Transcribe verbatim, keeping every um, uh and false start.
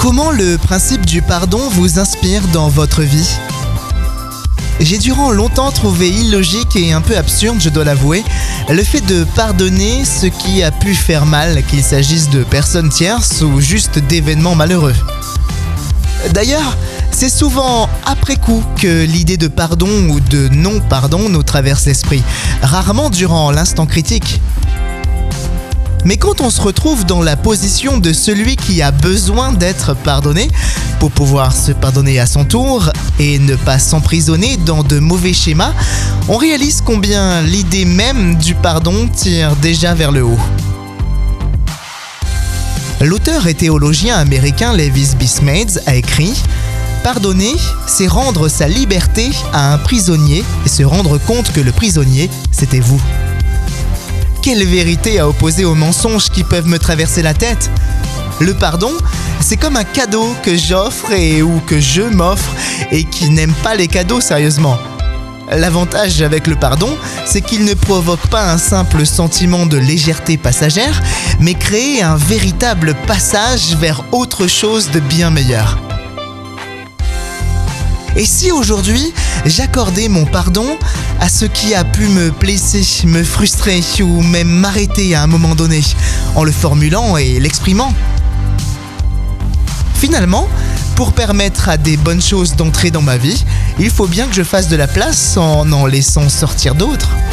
Comment le principe du pardon vous inspire dans votre vie ? J'ai durant longtemps trouvé illogique et un peu absurde, je dois l'avouer, le fait de pardonner ce qui a pu faire mal, qu'il s'agisse de personnes tierces ou juste d'événements malheureux. D'ailleurs, c'est souvent après coup que l'idée de pardon ou de non-pardon nous traverse l'esprit, rarement durant l'instant critique. Mais quand on se retrouve dans la position de celui qui a besoin d'être pardonné, pour pouvoir se pardonner à son tour et ne pas s'emprisonner dans de mauvais schémas, on réalise combien l'idée même du pardon tire déjà vers le haut. L'auteur et théologien américain Lewis B. Smedes a écrit « Pardonner, c'est rendre sa liberté à un prisonnier et se rendre compte que le prisonnier, c'était vous. » Quelle vérité à opposer aux mensonges qui peuvent me traverser la tête ? Le pardon, c'est comme un cadeau que j'offre et ou que je m'offre et qui n'aime pas les cadeaux sérieusement. L'avantage avec le pardon, c'est qu'il ne provoque pas un simple sentiment de légèreté passagère, mais crée un véritable passage vers autre chose de bien meilleur. Et si aujourd'hui, j'accordais mon pardon à ce qui a pu me blesser, me frustrer ou même m'arrêter à un moment donné, en le formulant et l'exprimant ? Finalement, pour permettre à des bonnes choses d'entrer dans ma vie, il faut bien que je fasse de la place en en laissant sortir d'autres.